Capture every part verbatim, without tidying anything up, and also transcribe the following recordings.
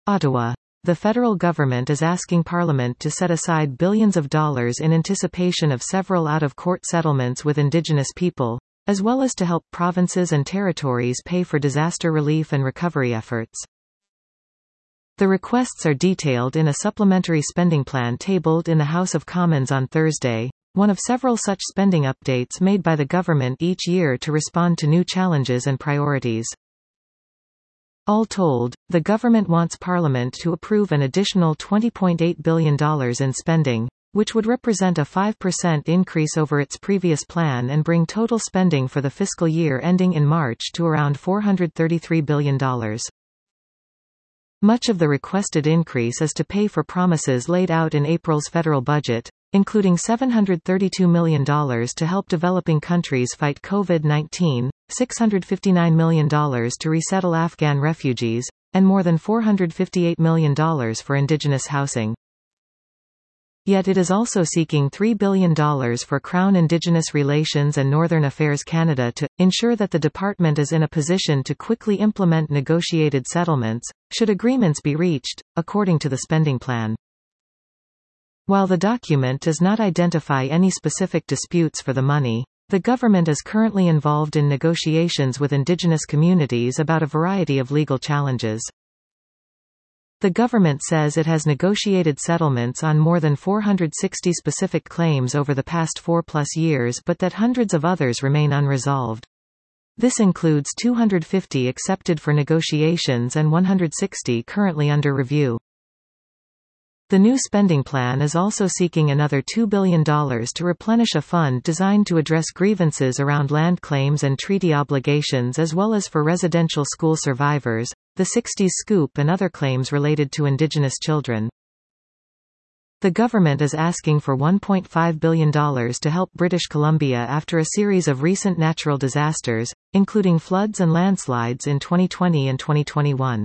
Ottawa. The federal government is asking Parliament to set aside billions of dollars in anticipation of several out-of-court settlements with Indigenous people, as well as to help provinces and territories pay for disaster relief and recovery efforts. The requests are detailed in a supplementary spending plan tabled in the House of Commons on Thursday, one of several such spending updates made by the government each year to respond to new challenges and priorities. All told, the government wants Parliament to approve an additional twenty point eight billion dollars in spending, which would represent a five percent increase over its previous plan and bring total spending for the fiscal year ending in March to around four hundred thirty-three billion dollars. Much of the requested increase is to pay for promises laid out in April's federal budget, including seven hundred thirty-two million dollars to help developing countries fight COVID nineteen, six hundred fifty-nine million dollars to resettle Afghan refugees, and more than four hundred fifty-eight million dollars for Indigenous housing. Yet it is also seeking three billion dollars for Crown Indigenous Relations and Northern Affairs Canada to ensure that the department is in a position to quickly implement negotiated settlements, should agreements be reached, according to the spending plan. While the document does not identify any specific disputes for the money, the government is currently involved in negotiations with Indigenous communities about a variety of legal challenges. The government says it has negotiated settlements on more than four hundred sixty specific claims over the past four-plus years, but that hundreds of others remain unresolved. This includes two hundred fifty accepted for negotiations and one hundred sixty currently under review. The new spending plan is also seeking another two billion dollars to replenish a fund designed to address grievances around land claims and treaty obligations, as well as for residential school survivors, the sixties scoop, and other claims related to Indigenous children. The government is asking for one point five billion dollars to help British Columbia after a series of recent natural disasters, including floods and landslides in twenty twenty and twenty twenty-one.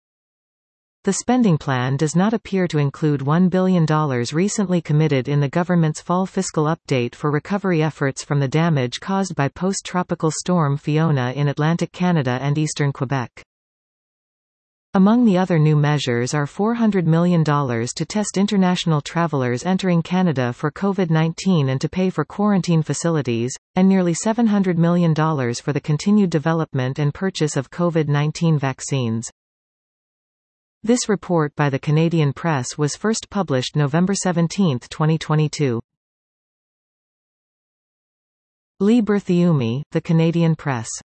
The spending plan does not appear to include one billion dollars recently committed in the government's fall fiscal update for recovery efforts from the damage caused by post-tropical storm Fiona in Atlantic Canada and eastern Quebec. Among the other new measures are four hundred million dollars to test international travelers entering Canada for COVID nineteen and to pay for quarantine facilities, and nearly seven hundred million dollars for the continued development and purchase of COVID nineteen vaccines. This report by the Canadian Press was first published November seventeenth, twenty twenty-two. Lee Berthiaume, The Canadian Press.